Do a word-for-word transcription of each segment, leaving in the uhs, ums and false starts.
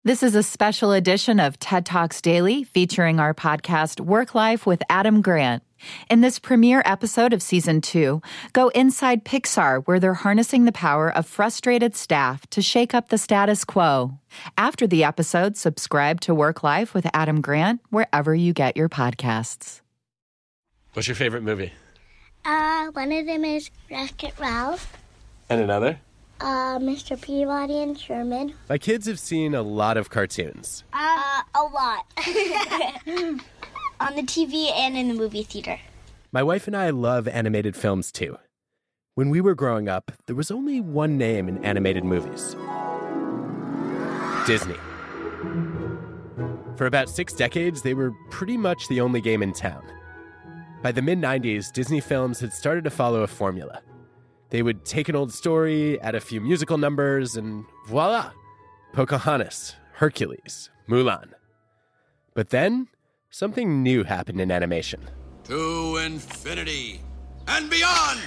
This is a special edition of TED Talks Daily featuring our podcast Work Life with Adam Grant. In this premiere episode of Season two, go inside Pixar where they're harnessing the power of frustrated staff to shake up the status quo. After the episode, subscribe to Work Life with Adam Grant wherever you get your podcasts. What's your favorite movie? Uh, one of them is Wreck-It Ralph. And another? Uh, Mister Peabody and Sherman. My kids have seen a lot of cartoons. Uh, a lot. On the T V and in the movie theater. My wife and I love animated films too. When we were growing up, there was only one name in animated movies. Disney. For about six decades, they were pretty much the only game in town. By the mid nineties, Disney films had started to follow a formula. They would take an old story, add a few musical numbers, and voila! Pocahontas, Hercules, Mulan. But then, something new happened in animation. To infinity and beyond!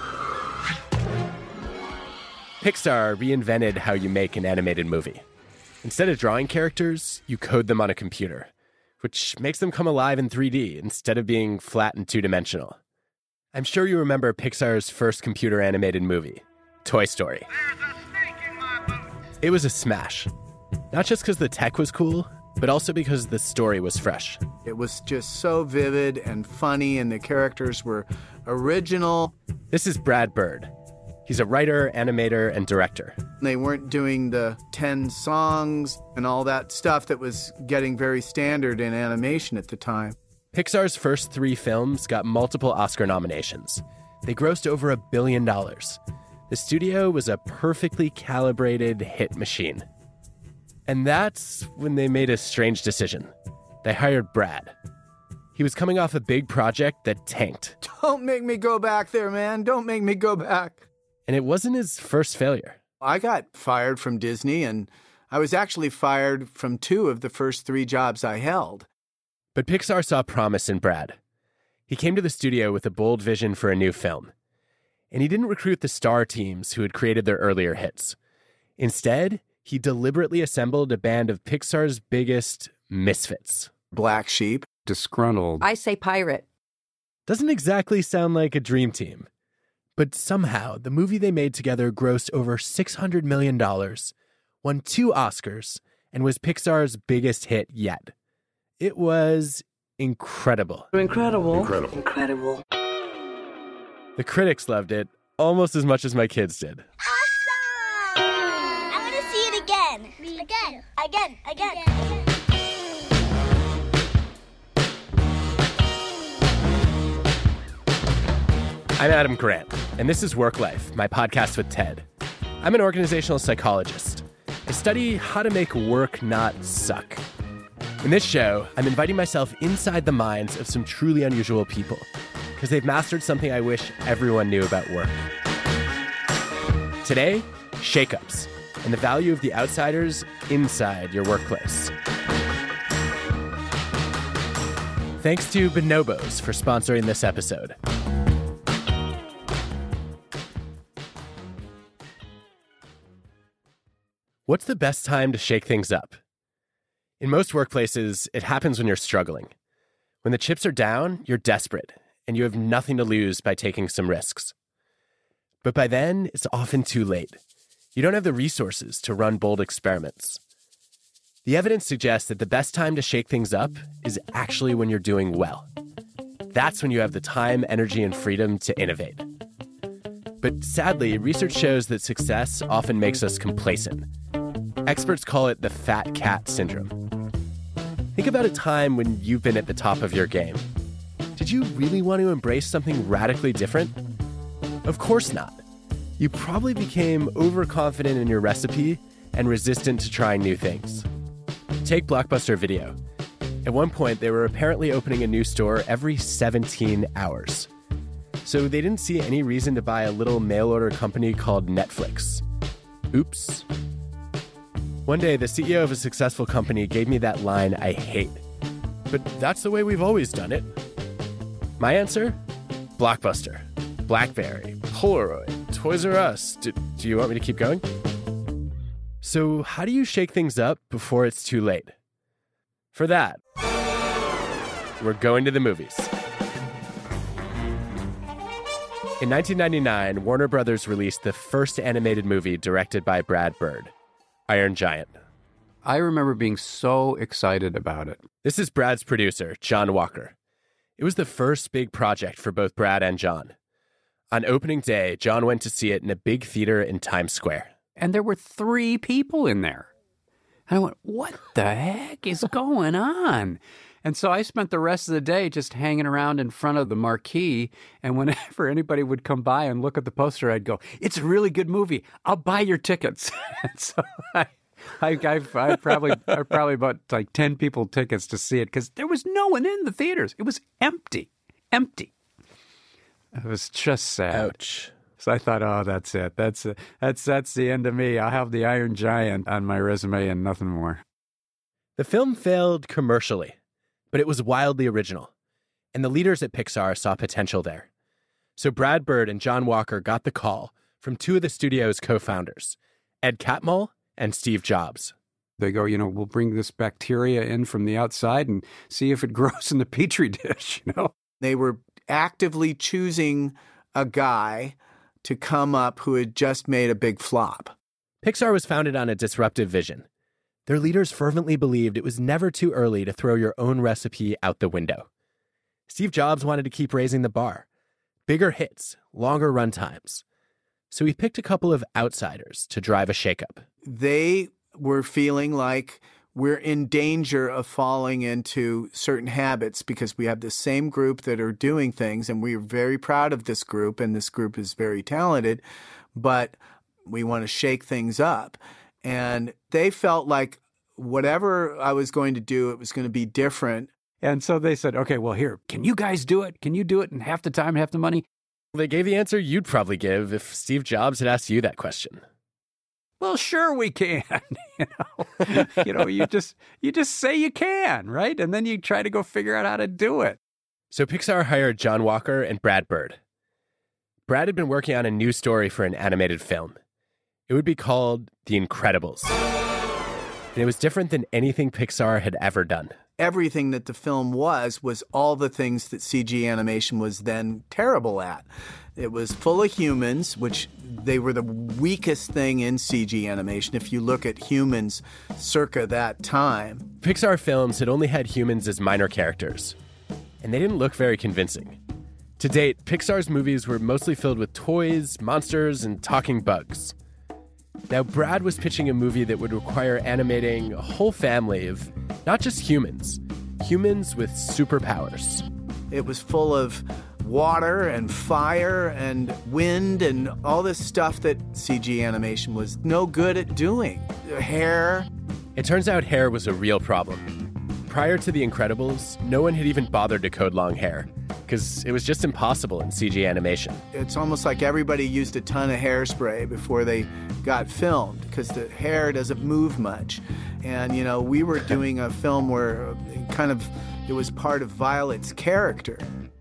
Pixar reinvented how you make an animated movie. Instead of drawing characters, you code them on a computer, which makes them come alive in three D instead of being flat and two-dimensional. I'm sure you remember Pixar's first computer-animated movie, Toy Story. There's a snake in my boot. It was a smash. Not just because the tech was cool, but also because the story was fresh. It was just so vivid and funny, and the characters were original. This is Brad Bird. He's a writer, animator, and director. They weren't doing the ten songs and all that stuff that was getting very standard in animation at the time. Pixar's first three films got multiple Oscar nominations. They grossed over a billion dollars. The studio was a perfectly calibrated hit machine. And that's when they made a strange decision. They hired Brad. He was coming off a big project that tanked. Don't make me go back there, man. Don't make me go back. And it wasn't his first failure. I got fired from Disney, and I was actually fired from two of the first three jobs I held. But Pixar saw promise in Brad. He came to the studio with a bold vision for a new film. And he didn't recruit the star teams who had created their earlier hits. Instead, he deliberately assembled a band of Pixar's biggest misfits. Black sheep. Disgruntled. I say pirate. Doesn't exactly sound like a dream team. But somehow, the movie they made together grossed over six hundred million dollars, won two Oscars, and was Pixar's biggest hit yet. It was incredible. Incredible. Incredible. Incredible. The critics loved it almost as much as my kids did. Awesome! I want to see it again. Again. Again. Again. Again. I'm Adam Grant, and this is Work Life, my podcast with TED. I'm an organizational psychologist. I study how to make work not suck. In this show, I'm inviting myself inside the minds of some truly unusual people, because they've mastered something I wish everyone knew about work. Today, shakeups, and the value of the outsiders inside your workplace. Thanks to Bonobos for sponsoring this episode. What's the best time to shake things up? In most workplaces, it happens when you're struggling. When the chips are down, you're desperate, and you have nothing to lose by taking some risks. But by then, it's often too late. You don't have the resources to run bold experiments. The evidence suggests that the best time to shake things up is actually when you're doing well. That's when you have the time, energy, and freedom to innovate. But sadly, research shows that success often makes us complacent. Experts call it the fat cat syndrome. Think about a time when you've been at the top of your game. Did you really want to embrace something radically different? Of course not. You probably became overconfident in your recipe and resistant to trying new things. Take Blockbuster Video. At one point, they were apparently opening a new store every seventeen hours. So they didn't see any reason to buy a little mail-order company called Netflix. Oops. One day, the C E O of a successful company gave me that line I hate. But that's the way we've always done it. My answer? Blockbuster, BlackBerry, Polaroid, Toys R Us. Do, do you want me to keep going? So how do you shake things up before it's too late? For that, we're going to the movies. In nineteen ninety-nine, Warner Brothers released the first animated movie directed by Brad Bird, Iron Giant. I remember being so excited about it. This is Brad's producer, John Walker. It was the first big project for both Brad and John. On opening day, John went to see it in a big theater in Times Square. And there were three people in there. And I went, what the heck is going on? And so I spent the rest of the day just hanging around in front of the marquee. And whenever anybody would come by and look at the poster, I'd go, it's a really good movie. I'll buy your tickets. And so I, I, I, I probably I probably bought like ten people tickets to see it because there was no one in the theaters. It was empty, empty. It was just sad. Ouch. So I thought, oh, that's it. That's it. That's that's the end of me. I'll have the Iron Giant on my resume and nothing more. The film failed commercially, but it was wildly original, and the leaders at Pixar saw potential there. So Brad Bird and John Walker got the call from two of the studio's co-founders, Ed Catmull and Steve Jobs. They go, you know, we'll bring this bacteria in from the outside and see if it grows in the petri dish, you know? They were actively choosing a guy to come up who had just made a big flop. Pixar was founded on a disruptive vision. Their leaders fervently believed it was never too early to throw your own recipe out the window. Steve Jobs wanted to keep raising the bar. Bigger hits, longer runtimes. So he picked a couple of outsiders to drive a shakeup. They were feeling like we're in danger of falling into certain habits because we have the same group that are doing things, and we're very proud of this group, and this group is very talented, but we want to shake things up. And they felt like whatever I was going to do, it was going to be different. And so they said, okay, well, here, can you guys do it? Can you do it in half the time, half the money? They gave the answer you'd probably give if Steve Jobs had asked you that question. Well, sure we can. you know, you know, you just you just say you can, right? And then you try to go figure out how to do it. So Pixar hired John Walker and Brad Bird. Brad had been working on a new story for an animated film. It would be called The Incredibles. And it was different than anything Pixar had ever done. Everything that the film was, was all the things that C G animation was then terrible at. It was full of humans, which they were the weakest thing in C G animation if you look at humans circa that time. Pixar films had only had humans as minor characters, and they didn't look very convincing. To date, Pixar's movies were mostly filled with toys, monsters, and talking bugs. Now, Brad was pitching a movie that would require animating a whole family of not just humans, humans with superpowers. It was full of water and fire and wind and all this stuff that C G animation was no good at doing. Hair. It turns out hair was a real problem. Prior to The Incredibles, no one had even bothered to code long hair because it was just impossible in C G animation. It's almost like everybody used a ton of hairspray before they got filmed because the hair doesn't move much. And, you know, we were doing a film where kind of it was part of Violet's character.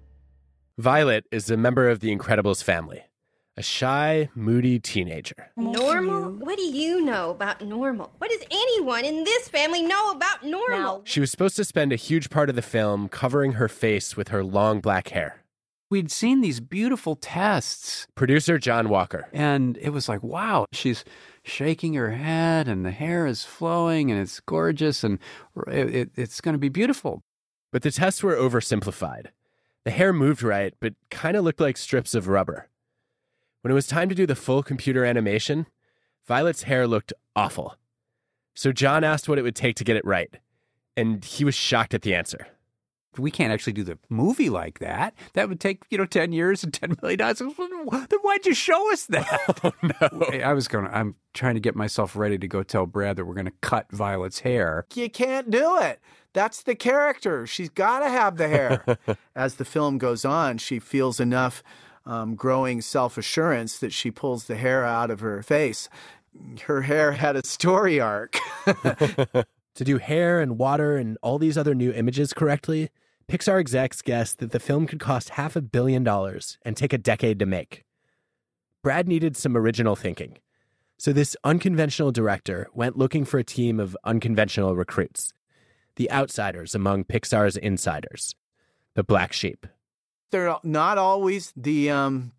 Violet is a member of the Incredibles family, a shy, moody teenager. Normal? What do you know about normal? What does anyone in this family know about normal? She was supposed to spend a huge part of the film covering her face with her long black hair. We'd seen these beautiful tests. Producer John Walker. And it was like, wow, she's shaking her head and the hair is flowing and it's gorgeous and it, it, it's going to be beautiful. But the tests were oversimplified. The hair moved right, but kind of looked like strips of rubber. When it was time to do the full computer animation, Violet's hair looked awful. So John asked what it would take to get it right, and he was shocked at the answer. We can't actually do the movie like that. That would take, you know, ten years and ten million dollars. Then why'd you show us that? Oh, no. I was going to, I'm trying to get myself ready to go tell Brad that we're going to cut Violet's hair. You can't do it. That's the character. She's got to have the hair. As the film goes on, she feels enough um, growing self-assurance that she pulls the hair out of her face. Her hair had a story arc. To do hair and water and all these other new images correctly, Pixar execs guessed that the film could cost half a billion dollars and take a decade to make. Brad needed some original thinking. So this unconventional director went looking for a team of unconventional recruits, the outsiders among Pixar's insiders, the black sheep. They're not always the um,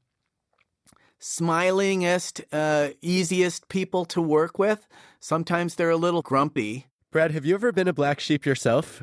smilingest, uh, easiest people to work with. Sometimes they're a little grumpy. Brad, have you ever been a black sheep yourself?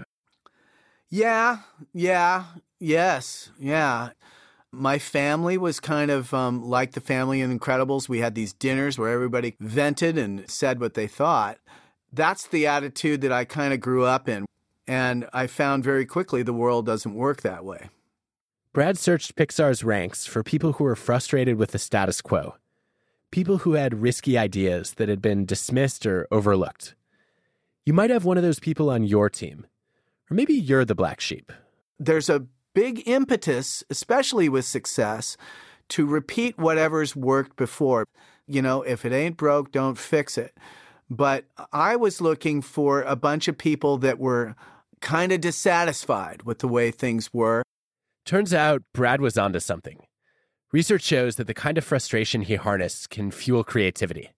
Yeah, yeah, yes, yeah. My family was kind of um, like the family in Incredibles. We had these dinners where everybody vented and said what they thought. That's the attitude that I kind of grew up in. And I found very quickly the world doesn't work that way. Brad searched Pixar's ranks for people who were frustrated with the status quo, people who had risky ideas that had been dismissed or overlooked. You might have one of those people on your team, or maybe you're the black sheep. There's a big impetus, especially with success, to repeat whatever's worked before. You know, if it ain't broke, don't fix it. But I was looking for a bunch of people that were kind of dissatisfied with the way things were. Turns out Brad was onto something. Research shows that the kind of frustration he harnessed can fuel creativity.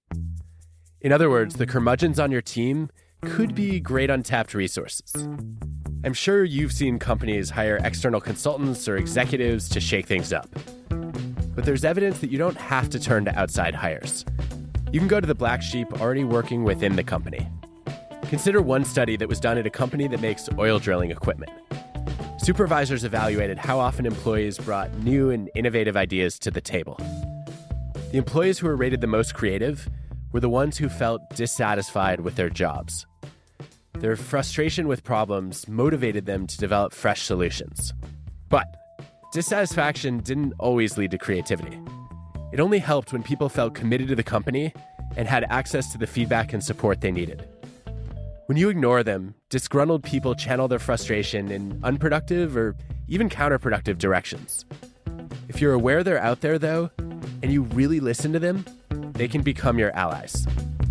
In other words, the curmudgeons on your team could be great untapped resources. I'm sure you've seen companies hire external consultants or executives to shake things up. But there's evidence that you don't have to turn to outside hires. You can go to the black sheep already working within the company. Consider one study that was done at a company that makes oil drilling equipment. Supervisors evaluated how often employees brought new and innovative ideas to the table. The employees who were rated the most creative were the ones who felt dissatisfied with their jobs. Their frustration with problems motivated them to develop fresh solutions. But dissatisfaction didn't always lead to creativity. It only helped when people felt committed to the company and had access to the feedback and support they needed. When you ignore them, disgruntled people channel their frustration in unproductive or even counterproductive directions. If you're aware they're out there, though, and you really listen to them, they can become your allies.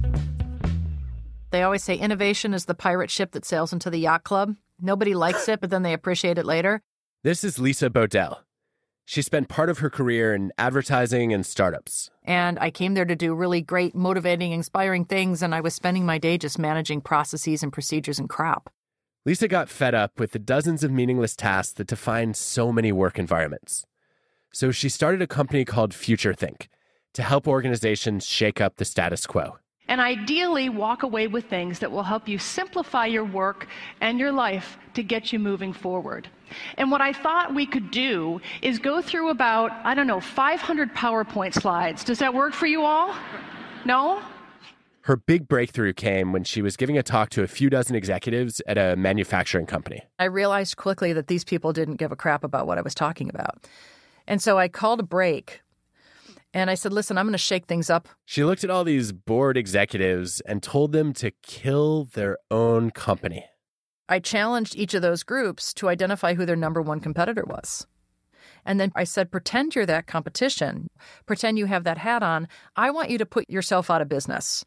They always say innovation is the pirate ship that sails into the yacht club. Nobody likes it, but then they appreciate it later. This is Lisa Bodell. She spent part of her career in advertising and startups. And I came there to do really great, motivating, inspiring things, and I was spending my day just managing processes and procedures and crap. Lisa got fed up with the dozens of meaningless tasks that define so many work environments. So she started a company called FutureThink to help organizations shake up the status quo. And ideally, walk away with things that will help you simplify your work and your life to get you moving forward. And what I thought we could do is go through about, I don't know, five hundred PowerPoint slides. Does that work for you all? No? Her big breakthrough came when she was giving a talk to a few dozen executives at a manufacturing company. I realized quickly that these people didn't give a crap about what I was talking about. And so I called a break. And I said, listen, I'm going to shake things up. She looked at all these bored executives and told them to kill their own company. I challenged each of those groups to identify who their number one competitor was. And then I said, pretend you're that competition. Pretend you have that hat on. I want you to put yourself out of business.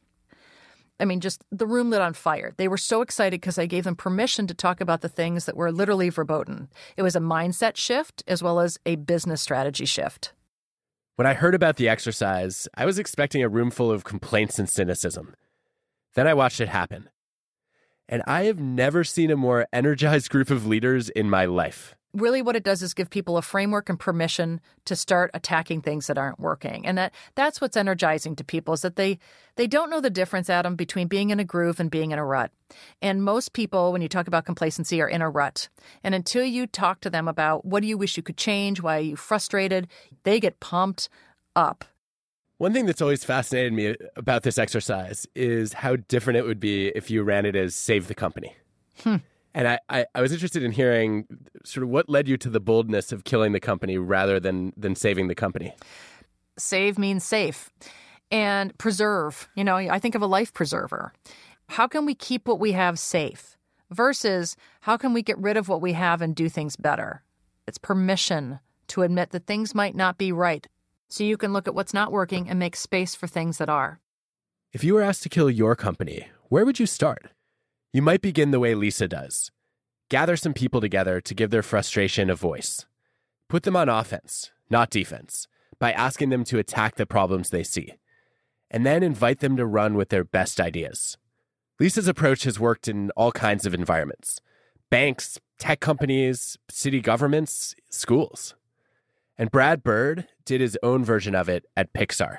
I mean, just the room lit on fire. They were so excited because I gave them permission to talk about the things that were literally verboten. It was a mindset shift as well as a business strategy shift. When I heard about the exercise, I was expecting a room full of complaints and cynicism. Then I watched it happen. And I have never seen a more energized group of leaders in my life. Really what it does is give people a framework and permission to start attacking things that aren't working. And that that's what's energizing to people is that they, they don't know the difference, Adam, between being in a groove and being in a rut. And most people, when you talk about complacency, are in a rut. And until you talk to them about what do you wish you could change, why are you frustrated, they get pumped up. One thing that's always fascinated me about this exercise is how different it would be if you ran it as Save the Company. Hmm. And I, I, I was interested in hearing sort of what led you to the boldness of killing the company rather than than saving the company. Save means safe. And preserve. You know, I think of a life preserver. How can we keep what we have safe versus how can we get rid of what we have and do things better? It's permission to admit that things might not be right. So you can look at what's not working and make space for things that are. If you were asked to kill your company, where would you start? You might begin the way Lisa does. Gather some people together to give their frustration a voice. Put them on offense, not defense, by asking them to attack the problems they see. and then invite them to run with their best ideas. Lisa's approach has worked in all kinds of environments: banks, tech companies, city governments, schools. And Brad Bird did his own version of it at Pixar.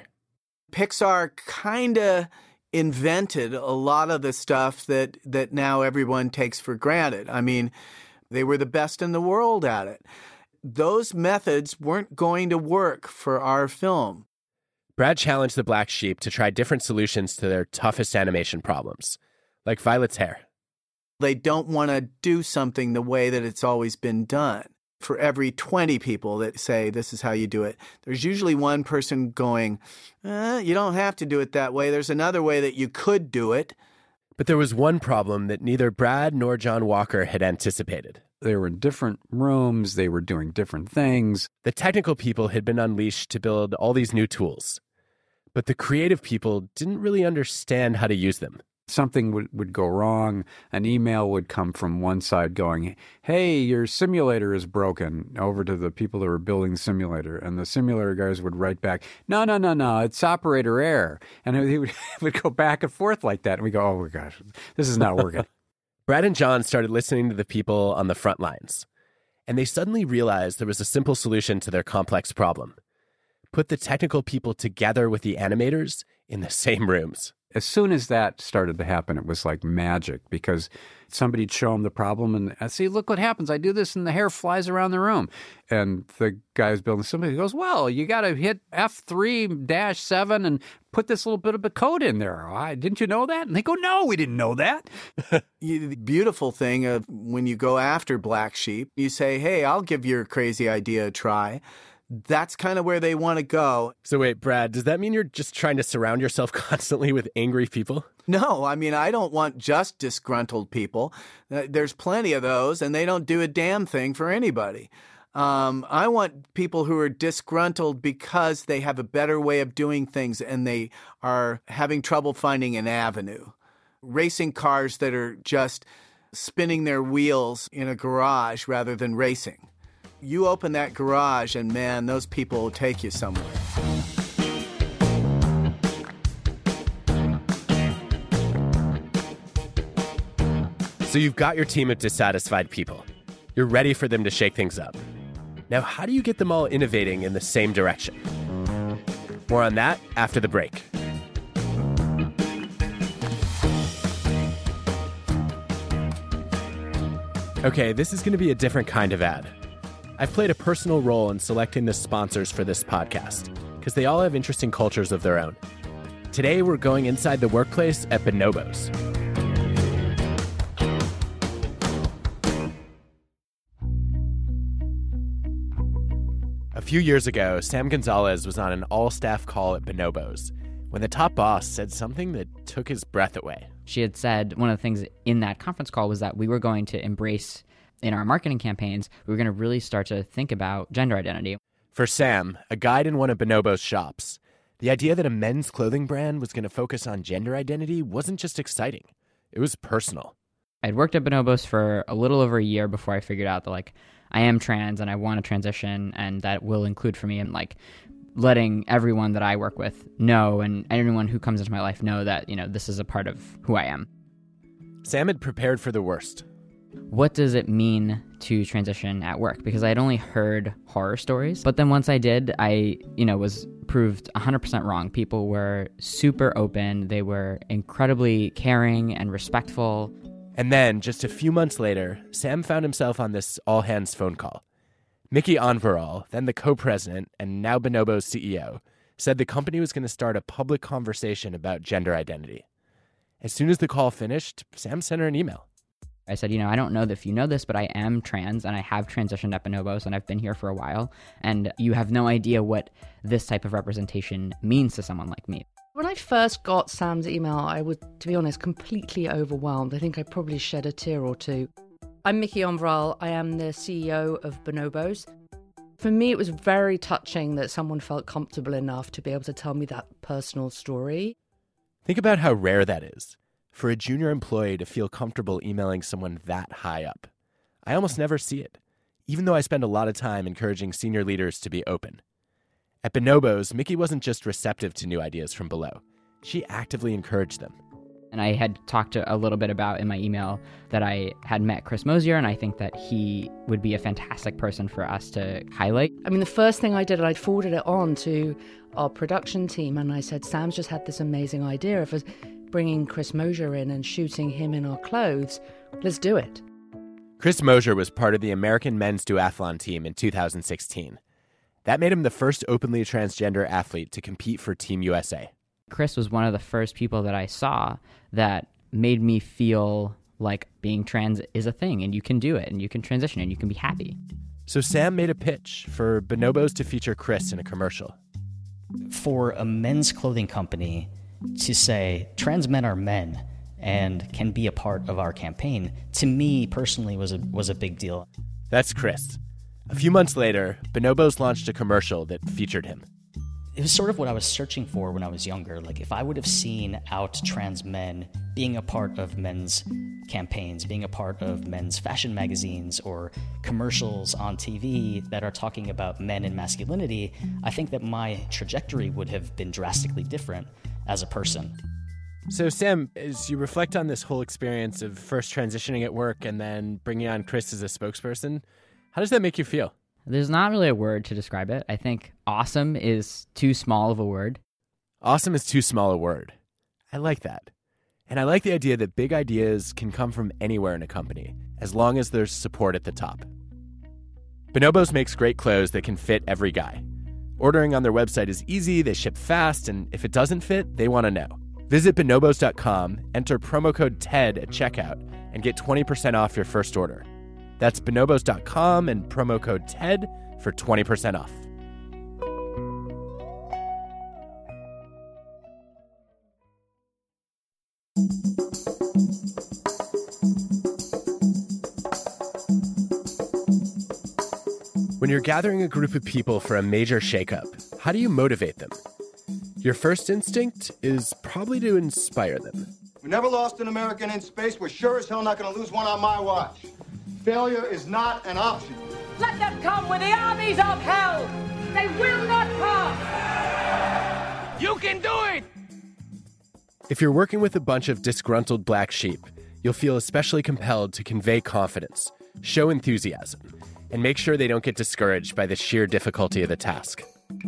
Pixar kind of invented a lot of the stuff that, that now everyone takes for granted. I mean, they were the best in the world at it. Those methods weren't going to work for our film. Brad challenged the Black Sheep to try different solutions to their toughest animation problems, like Violet's hair. They don't want to do something the way that it's always been done. For every twenty people that say this is how you do it, there's usually one person going, eh, you don't have to do it that way. There's another way that you could do it. But there was one problem that neither Brad nor John Walker had anticipated. They were in different rooms. They were doing different things. The technical people had been unleashed to build all these new tools, but the creative people didn't really understand how to use them. Something would, would go wrong. An email would come from one side going, hey, your simulator is broken, over to the people that were building the simulator. And the simulator guys would write back, no, no, no, no, it's operator error. And it would, it would go back and forth like that. And we go, oh my gosh, this is not working. Brad and John started listening to the people on the front lines, and they suddenly realized there was a simple solution to their complex problem. Put the technical people together with the animators in the same rooms. As soon as that started to happen, it was like magic, because somebody'd show them the problem and I see, look what happens. I do this and the hair flies around the room. And the guy's building somebody goes, well, you got to hit F three dash seven and put this little bit of a code in there. Oh, didn't you know that? And they go, no, we didn't know that. The beautiful thing of when you go after Black Sheep, you say, hey, I'll give your crazy idea a try. That's kind of where they want to go. So wait, Brad, does that mean you're just trying to surround yourself constantly with angry people? No, I mean, I don't want just disgruntled people. There's plenty of those, and they don't do a damn thing for anybody. Um, I want people who are disgruntled because they have a better way of doing things and they are having trouble finding an avenue. Racing cars that are just spinning their wheels in a garage rather than racing. You open that garage and, man, those people will take you somewhere. So you've got your team of dissatisfied people. You're ready for them to shake things up. Now, how do you get them all innovating in the same direction? More on that after the break. Okay, this is going to be a different kind of ad. I've played a personal role in selecting the sponsors for this podcast because they all have interesting cultures of their own. Today, we're going inside the workplace at Bonobos. A few years ago, Sam Gonzalez was on an all-staff call at Bonobos when the top boss said something that took his breath away. She had said one of the things in that conference call was that we were going to embrace in our marketing campaigns, we were going to really start to think about gender identity. For Sam, a guide in one of Bonobos' shops, the idea that a men's clothing brand was going to focus on gender identity wasn't just exciting. It was personal. I'd worked at Bonobos for a little over a year before I figured out that, like, I am trans and I want to transition, and that will include for me and, like, letting everyone that I work with know and anyone who comes into my life know that, you know, this is a part of who I am. Sam had prepared for the worst. What does it mean to transition at work? Because I had only heard horror stories. But then once I did, I, you know, was proved one hundred percent wrong. People were super open. They were incredibly caring and respectful. And then, just a few months later, Sam found himself on this all-hands phone call. Mickey Onvaral, then the co-president and now Bonobos C E O, said the company was going to start a public conversation about gender identity. As soon as the call finished, Sam sent her an email. I said, you know, I don't know if you know this, but I am trans and I have transitioned at Bonobos and I've been here for a while. And you have no idea what this type of representation means to someone like me. When I first got Sam's email, I was, to be honest, completely overwhelmed. I think I probably shed a tear or two. I'm Mickey Onvaral. I am the C E O of Bonobos. For me, it was very touching that someone felt comfortable enough to be able to tell me that personal story. Think about how rare that is. For a junior employee to feel comfortable emailing someone that high up. I almost never see it, even though I spend a lot of time encouraging senior leaders to be open. At Bonobos, Mickey wasn't just receptive to new ideas from below. she actively encouraged them. And I had talked to a little bit about in my email that I had met Chris Mosier, and I think that he would be a fantastic person for us to highlight. I mean, the first thing I did, I forwarded it on to our production team, and I said, Sam's just had this amazing idea of us bringing Chris Mosier in and shooting him in our clothes. Let's do it. Chris Mosier was part of the American men's duathlon team in two thousand sixteen. That made him the first openly transgender athlete to compete for Team U S A. Chris was one of the first people that I saw that made me feel like being trans is a thing and you can do it and you can transition and you can be happy. So Sam made a pitch for Bonobos to feature Chris in a commercial. For a men's clothing company to say trans men are men and can be a part of our campaign, to me personally was a was a big deal. That's Chris. A few months later, Bonobos launched a commercial that featured him. It was sort of what I was searching for when I was younger. Like, if I would have seen out trans men being a part of men's campaigns, being a part of men's fashion magazines or commercials on T V that are talking about men and masculinity, I think that my trajectory would have been drastically different as a person. So, Sam, as you reflect on this whole experience of first transitioning at work and then bringing on Chris as a spokesperson, how does that make you feel? There's not really a word to describe it. I think awesome is too small of a word. Awesome is too small a word. I like that. And I like the idea that big ideas can come from anywhere in a company, as long as there's support at the top. Bonobos makes great clothes that can fit every guy. Ordering on their website is easy, they ship fast, and if it doesn't fit, they want to know. Visit bonobos dot com, enter promo code TED at checkout, and get twenty percent off your first order. That's bonobos dot com and promo code TED for twenty percent off. When you're gathering a group of people for a major shakeup, how do you motivate them? Your first instinct is probably to inspire them. We never lost an American in space. We're sure as hell not going to lose one on my watch. Failure is not an option. Let them come with the armies of hell. They will not pass. You can do it. If you're working with a bunch of disgruntled black sheep, you'll feel especially compelled to convey confidence, show enthusiasm, and make sure they don't get discouraged by the sheer difficulty of the task.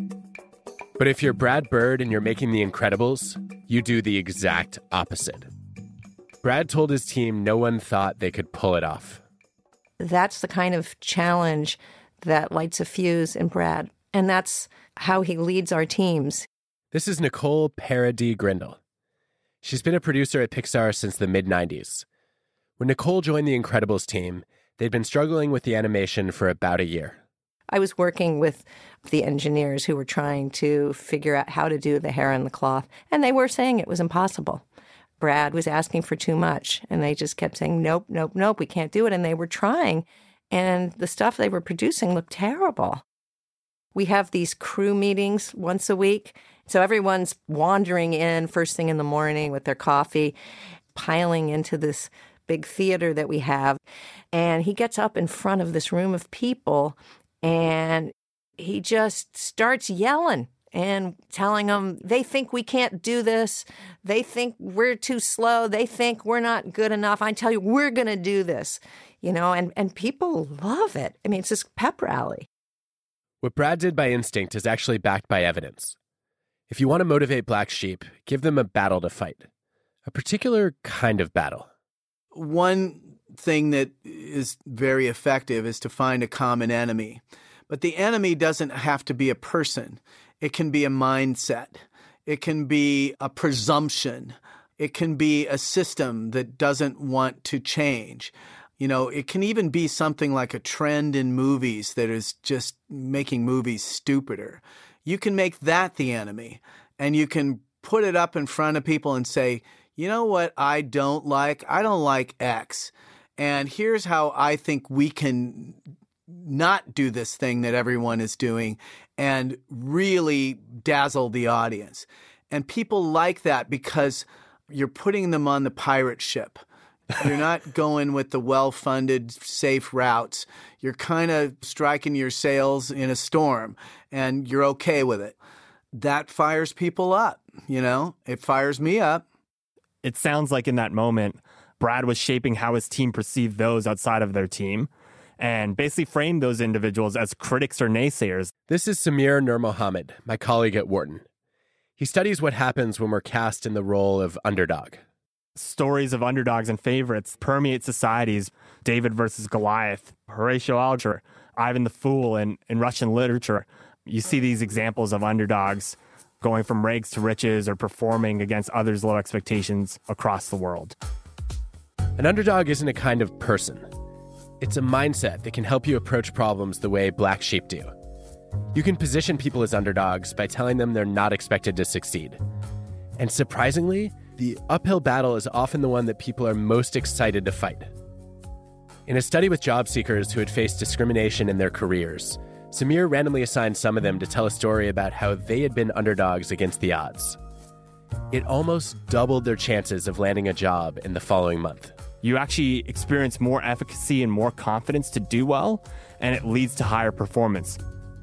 But if you're Brad Bird and you're making The Incredibles, you do the exact opposite. Brad told his team no one thought they could pull it off. That's the kind of challenge that lights a fuse in Brad, and that's how he leads our teams. This is Nicole Paradis-Grindle. She's been a producer at Pixar since the mid nineties. When Nicole joined the Incredibles team, they'd been struggling with the animation for about a year. I was working with the engineers who were trying to figure out how to do the hair and the cloth, and they were saying it was impossible. Brad was asking for too much, and they just kept saying, nope, nope, nope, we can't do it. And they were trying, and the stuff they were producing looked terrible. We have these crew meetings once a week, so everyone's wandering in first thing in the morning with their coffee, piling into this big theater that we have. And he gets up in front of this room of people, and he just starts yelling and telling them they think we can't do this. They think we're too slow. They think we're not good enough. I tell you, we're going to do this, you know, and, and people love it. I mean, it's this pep rally. What Brad did by instinct is actually backed by evidence. If you want to motivate black sheep, give them a battle to fight, a particular kind of battle. One thing that is very effective is to find a common enemy. But the enemy doesn't have to be a person. It can be a mindset. It can be a presumption. It can be a system that doesn't want to change. You know, it can even be something like a trend in movies that is just making movies stupider. You can make that the enemy, and you can put it up in front of people and say, you know what I don't like? I don't like X. And here's how I think we can not do this thing that everyone is doing and really dazzle the audience. And people like that because you're putting them on the pirate ship. You're not going with the well-funded, safe routes. You're kind of striking your sails in a storm, and you're okay with it. that fires people up, you know? It fires me up. It sounds like in that moment, Brad was shaping how his team perceived those outside of their team and basically framed those individuals as critics or naysayers. This is Samir Nurmohamed, my colleague at Wharton. He studies what happens when we're cast in the role of underdog. Stories of underdogs and favorites permeate societies. David versus Goliath, Horatio Alger, Ivan the Fool in, in Russian literature. You see these examples of underdogs going from rags to riches or performing against others' low expectations across the world. An underdog isn't a kind of person. It's a mindset that can help you approach problems the way black sheep do. You can position people as underdogs by telling them they're not expected to succeed. And surprisingly, the uphill battle is often the one that people are most excited to fight. In a study with job seekers who had faced discrimination in their careers, Samir randomly assigned some of them to tell a story about how they had been underdogs against the odds. It almost doubled their chances of landing a job in the following month. You actually experience more efficacy and more confidence to do well, and it leads to higher performance.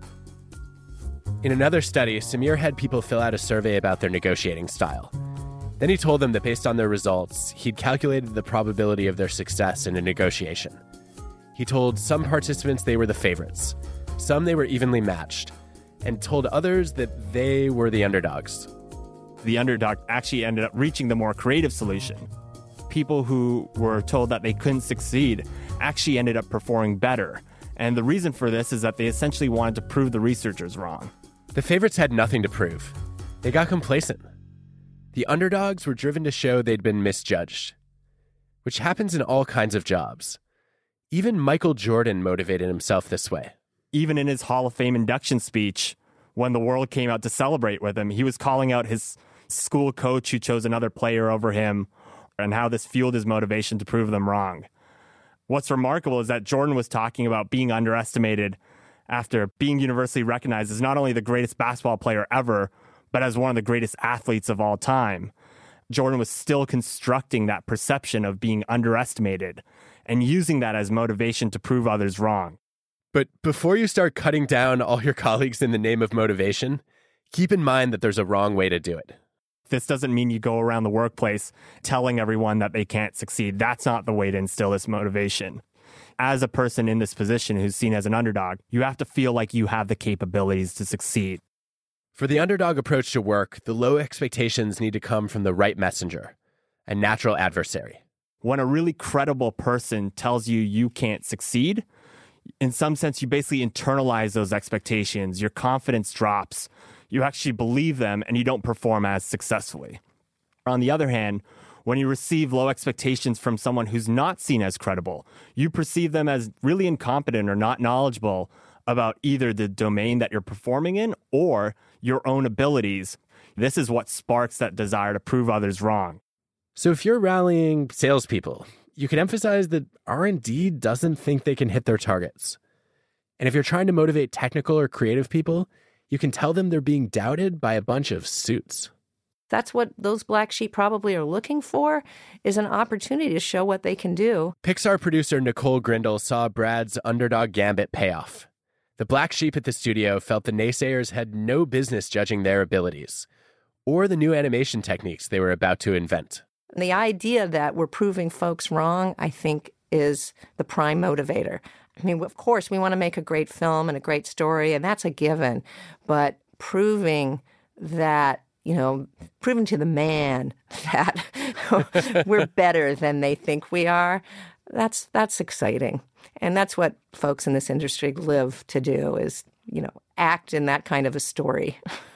In another study, Samir had people fill out a survey about their negotiating style. Then he told them that based on their results, he'd calculated the probability of their success in a negotiation. He told some participants they were the favorites, some they were evenly matched, and told others that they were the underdogs. The underdog actually ended up reaching the more creative solution. People who were told that they couldn't succeed actually ended up performing better. And the reason for this is that they essentially wanted to prove the researchers wrong. The favorites had nothing to prove. They got complacent. The underdogs were driven to show they'd been misjudged, which happens in all kinds of jobs. Even Michael Jordan motivated himself this way. Even in his Hall of Fame induction speech, when the world came out to celebrate with him, he was calling out his school coach who chose another player over him and how this fueled his motivation to prove them wrong. What's remarkable is that Jordan was talking about being underestimated after being universally recognized as not only the greatest basketball player ever, but as one of the greatest athletes of all time. Jordan was still constructing that perception of being underestimated and using that as motivation to prove others wrong. But before you start cutting down all your colleagues in the name of motivation, keep in mind that there's a wrong way to do it. This doesn't mean you go around the workplace telling everyone that they can't succeed. That's not the way to instill this motivation. As a person in this position who's seen as an underdog, you have to feel like you have the capabilities to succeed. For the underdog approach to work, the low expectations need to come from the right messenger, a natural adversary. When a really credible person tells you you can't succeed, in some sense, you basically internalize those expectations. Your confidence drops. You actually believe them and you don't perform as successfully. On the other hand, when you receive low expectations from someone who's not seen as credible, you perceive them as really incompetent or not knowledgeable about either the domain that you're performing in or your own abilities. This is what sparks that desire to prove others wrong. So if you're rallying salespeople, you can emphasize that R and D doesn't think they can hit their targets. And if you're trying to motivate technical or creative people, you can tell them they're being doubted by a bunch of suits. That's what those black sheep probably are looking for, is an opportunity to show what they can do. Pixar producer Nicole Grindle saw Brad's underdog gambit pay off. The black sheep at the studio felt the naysayers had no business judging their abilities or the new animation techniques they were about to invent. The idea that we're proving folks wrong, I think, is the prime motivator. I mean, of course, we want to make a great film and a great story, and that's a given. But proving that, you know, proving to the man that we're better than they think we are, that's that's exciting. And that's what folks in this industry live to do is, you know, act in that kind of a story.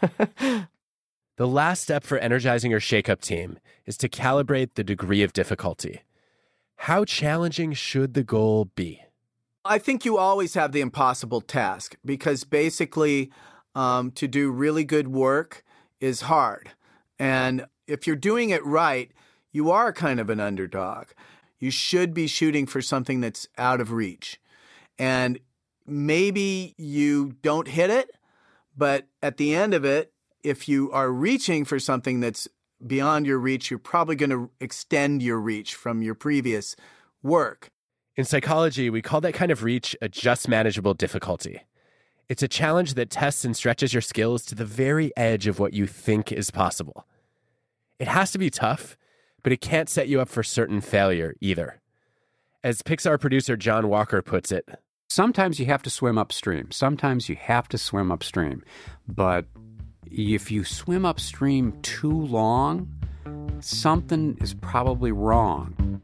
The last step for energizing your shakeup team is to calibrate the degree of difficulty. How challenging should the goal be? I think you always have the impossible task because basically um, to do really good work is hard. And if you're doing it right, you are kind of an underdog. You should be shooting for something that's out of reach. And maybe you don't hit it, but at the end of it, if you are reaching for something that's beyond your reach, you're probably going to extend your reach from your previous work. In psychology, we call that kind of reach a just manageable difficulty. It's a challenge that tests and stretches your skills to the very edge of what you think is possible. It has to be tough, but it can't set you up for certain failure either. As Pixar producer John Walker puts it, sometimes you have to swim upstream. Sometimes you have to swim upstream. But if you swim upstream too long, something is probably wrong.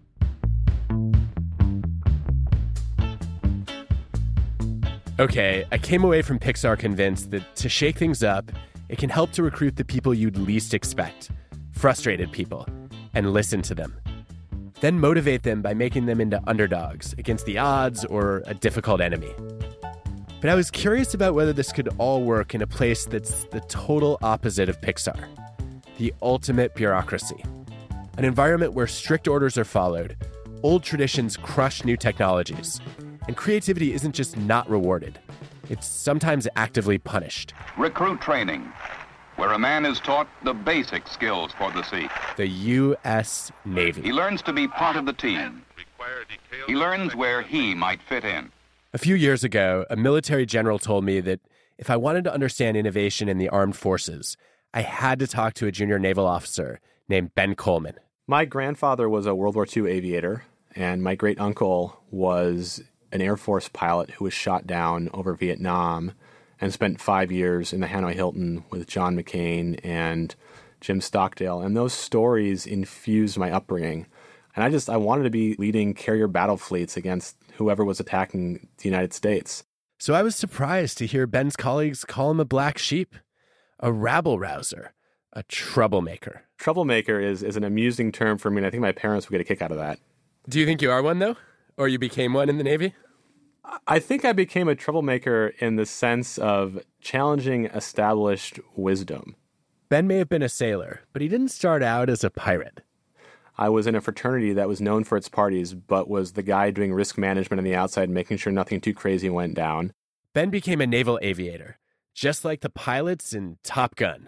Okay, I came away from Pixar convinced that to shake things up, it can help to recruit the people you'd least expect, frustrated people, and listen to them. Then motivate them by making them into underdogs against the odds or a difficult enemy. But I was curious about whether this could all work in a place that's the total opposite of Pixar, the ultimate bureaucracy, an environment where strict orders are followed, old traditions crush new technologies, and creativity isn't just not rewarded, it's sometimes actively punished. Recruit training, where a man is taught the basic skills for the sea. The U S Navy. He learns to be part of the team. He learns where he might fit in. A few years ago, a military general told me that if I wanted to understand innovation in the armed forces, I had to talk to a junior naval officer named Ben Coleman. My grandfather was a World War Two aviator, and my great-uncle was an Air Force pilot who was shot down over Vietnam and spent five years in the Hanoi Hilton with John McCain and Jim Stockdale. And those stories infused my upbringing. And I just, I wanted to be leading carrier battle fleets against whoever was attacking the United States. So I was surprised to hear Ben's colleagues call him a black sheep, a rabble-rouser, a troublemaker. Troublemaker is, is an amusing term for me, and I think my parents would get a kick out of that. Do you think you are one, though? Or you became one in the Navy? I think I became a troublemaker in the sense of challenging established wisdom. Ben may have been a sailor, but he didn't start out as a pirate. I was in a fraternity that was known for its parties, but was the guy doing risk management on the outside, making sure nothing too crazy went down. Ben became a naval aviator, just like the pilots in Top Gun.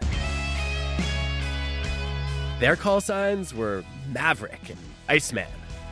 Their call signs were Maverick and Iceman.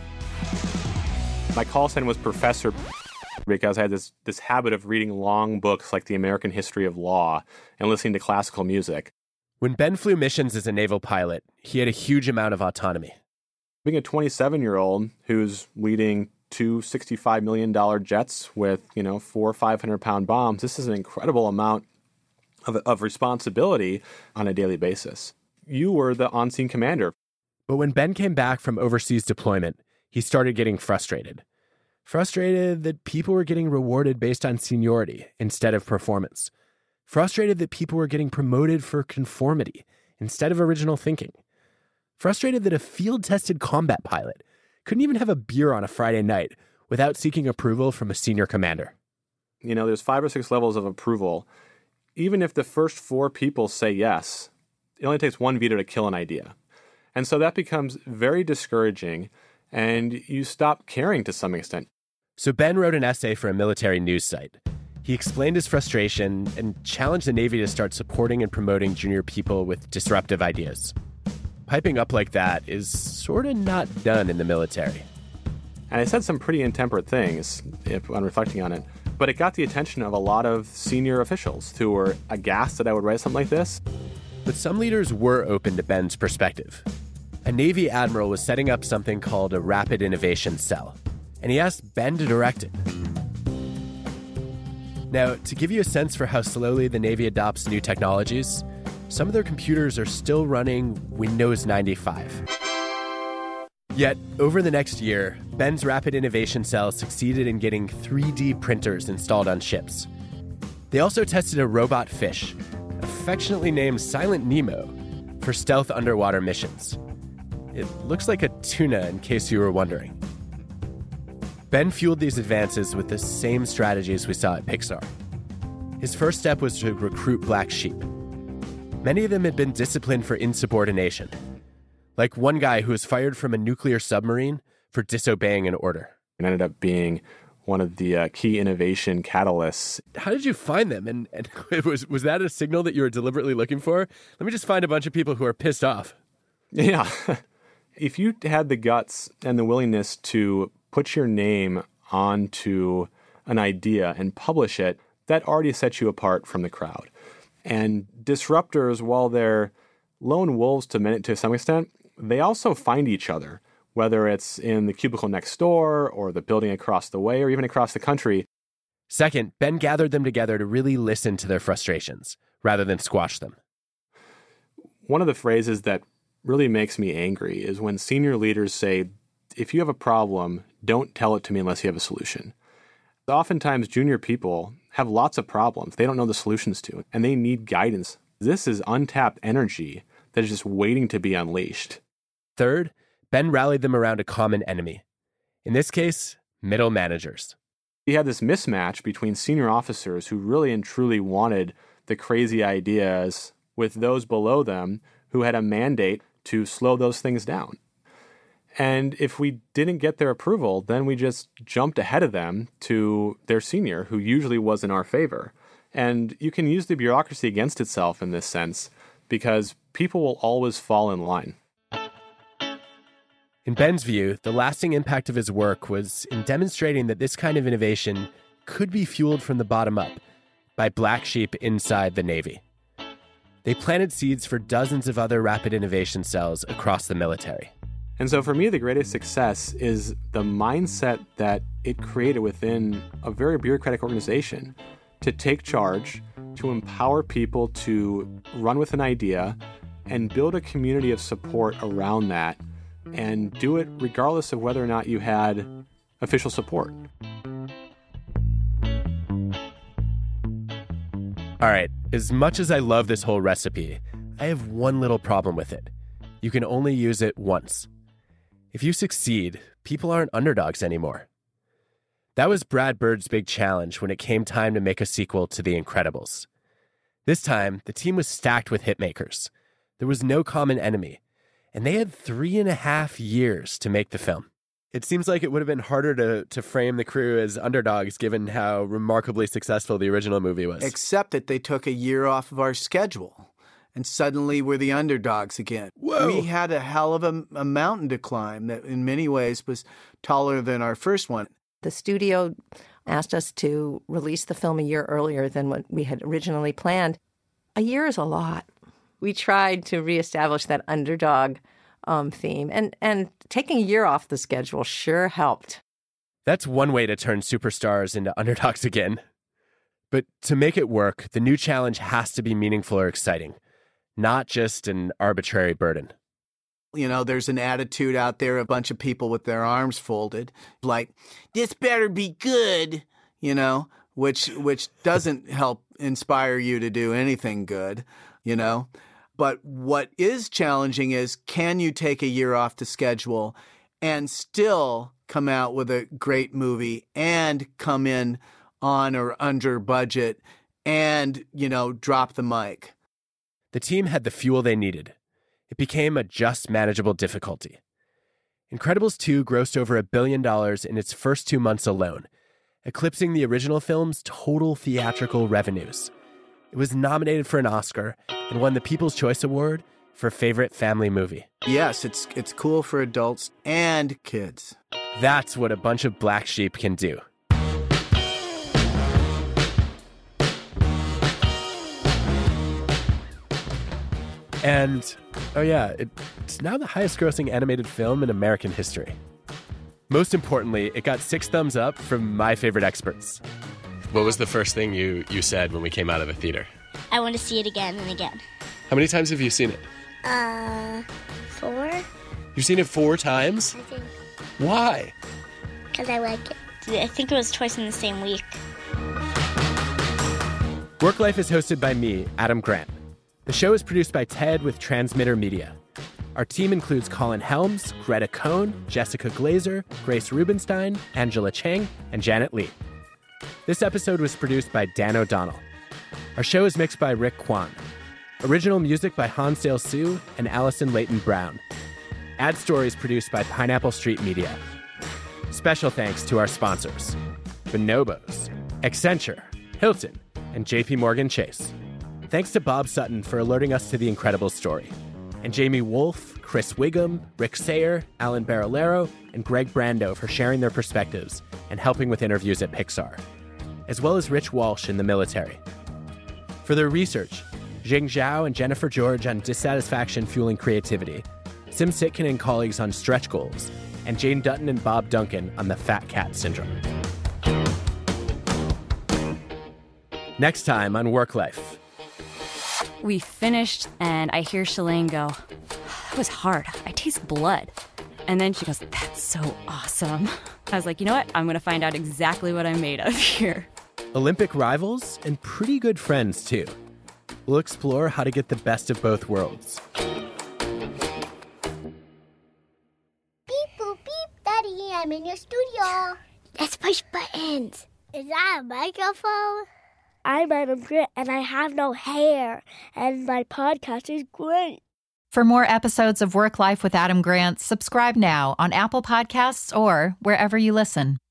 My call sign was Professor because I had this, this habit of reading long books like The American History of Law and listening to classical music. When Ben flew missions as a naval pilot, he had a huge amount of autonomy. Being a twenty-seven-year-old who's leading two sixty-five million dollars jets with, you know, four or five hundred pound bombs, this is an incredible amount of, of responsibility on a daily basis. You were the on-scene commander. But when Ben came back from overseas deployment, he started getting frustrated. Frustrated that people were getting rewarded based on seniority instead of performance. Frustrated that people were getting promoted for conformity instead of original thinking. Frustrated that a field-tested combat pilot couldn't even have a beer on a Friday night without seeking approval from a senior commander. You know, there's five or six levels of approval. Even if the first four people say yes, it only takes one veto to kill an idea. And so that becomes very discouraging, and you stop caring to some extent. So Ben wrote an essay for a military news site. He explained his frustration and challenged the Navy to start supporting and promoting junior people with disruptive ideas. Piping up like that is sort of not done in the military. And I said some pretty intemperate things, if I'm reflecting on it, but it got the attention of a lot of senior officials who were aghast that I would write something like this. But some leaders were open to Ben's perspective. A Navy admiral was setting up something called a Rapid Innovation Cell, and he asked Ben to direct it. Now, to give you a sense for how slowly the Navy adopts new technologies, some of their computers are still running Windows ninety-five. Yet, over the next year, Ben's Rapid Innovation Cell succeeded in getting three D printers installed on ships. They also tested a robot fish, affectionately named Silent Nemo, for stealth underwater missions. It looks like a tuna, in case you were wondering. Ben fueled these advances with the same strategies we saw at Pixar. His first step was to recruit black sheep. Many of them had been disciplined for insubordination, like one guy who was fired from a nuclear submarine for disobeying an order. It ended up being one of the uh, key innovation catalysts. How did you find them? And, and was, was that a signal that you were deliberately looking for? Let me just find a bunch of people who are pissed off. Yeah. If you had the guts and the willingness to put your name onto an idea and publish it, that already sets you apart from the crowd. And disruptors, while they're lone wolves to, many, to some extent, they also find each other, whether it's in the cubicle next door or the building across the way or even across the country. Second, Ben gathered them together to really listen to their frustrations rather than squash them. One of the phrases that really makes me angry is when senior leaders say, if you have a problem, don't tell it to me unless you have a solution. Oftentimes, junior people have lots of problems they don't know the solutions to, and they need guidance. This is untapped energy that is just waiting to be unleashed. Third, Ben rallied them around a common enemy. In this case, middle managers. You had this mismatch between senior officers who really and truly wanted the crazy ideas with those below them who had a mandate to slow those things down. And if we didn't get their approval, then we just jumped ahead of them to their senior, who usually was in our favor. And you can use the bureaucracy against itself in this sense, because people will always fall in line. In Ben's view, the lasting impact of his work was in demonstrating that this kind of innovation could be fueled from the bottom up by black sheep inside the Navy. They planted seeds for dozens of other rapid innovation cells across the military. And so for me, the greatest success is the mindset that it created within a very bureaucratic organization to take charge, to empower people to run with an idea and build a community of support around that, and do it regardless of whether or not you had official support. All right, as much as I love this whole recipe, I have one little problem with it. You can only use it once. If you succeed, people aren't underdogs anymore. That was Brad Bird's big challenge when it came time to make a sequel to The Incredibles. This time, the team was stacked with hitmakers. There was no common enemy, and they had three and a half years to make the film. It seems like it would have been harder to, to frame the crew as underdogs given how remarkably successful the original movie was. Except that they took a year off of our schedule, and suddenly we're the underdogs again. Whoa. We had a hell of a, a mountain to climb that in many ways was taller than our first one. The studio asked us to release the film a year earlier than what we had originally planned. A year is a lot. We tried to reestablish that underdog um, theme, and, and taking a year off the schedule sure helped. That's one way to turn superstars into underdogs again. But to make it work, the new challenge has to be meaningful or exciting, not just an arbitrary burden. You know, there's an attitude out there, a bunch of people with their arms folded, like, this better be good, you know, which which doesn't help inspire you to do anything good, you know. But what is challenging is, can you take a year off the schedule and still come out with a great movie and come in on or under budget and, you know, drop the mic? The team had the fuel they needed. It became a just manageable difficulty. Incredibles two grossed over a billion dollars in its first two months alone, eclipsing the original film's total theatrical revenues. It was nominated for an Oscar and won the People's Choice Award for Favorite Family Movie. Yes, it's it's cool for adults and kids. That's what a bunch of black sheep can do. And, oh yeah, it, it's now the highest grossing animated film in American history. Most importantly, it got six thumbs up from my favorite experts. What was the first thing you, you said when we came out of the theater? I want to see it again and again. How many times have you seen it? Uh, four? You've seen it four times? I think. Why? Because I like it. I think it was twice in the same week. Work Life is hosted by me, Adam Grant. The show is produced by Ted with Transmitter Media. Our team includes Colin Helms, Greta Cohn, Jessica Glazer, Grace Rubenstein, Angela Chang, and Janet Lee. This episode was produced by Dan O'Donnell. Our show is mixed by Rick Kwan. Original music by Hansdale Sue and Allison Leighton Brown. Ad stories produced by Pineapple Street Media. Special thanks to our sponsors: Bonobos, Accenture, Hilton, and J P Morgan Chase. Thanks to Bob Sutton for alerting us to the Incredibles story, and Jamie Wolfe, Chris Wiggum, Rick Sayer, Alan Barillero, and Greg Brando for sharing their perspectives and helping with interviews at Pixar. as well as Rich Walsh in the military. For their research, Jing Zhao and Jennifer George on dissatisfaction fueling creativity, Sim Sitkin and colleagues on stretch goals, and Jane Dutton and Bob Duncan on the fat cat syndrome. Next time on Work Life. We finished, and I hear Shalane go, "That was hard. I taste blood." And then she goes, "That's so awesome." I was like, you know what? I'm going to find out exactly what I'm made of here. Olympic rivals and pretty good friends, too. We'll explore how to get the best of both worlds. Beep, boop, beep, Daddy, I'm in your studio. Let's push buttons. Is that a microphone? I'm Adam Grant, and I have no hair, and my podcast is great. For more episodes of Work Life with Adam Grant, subscribe now on Apple Podcasts or wherever you listen.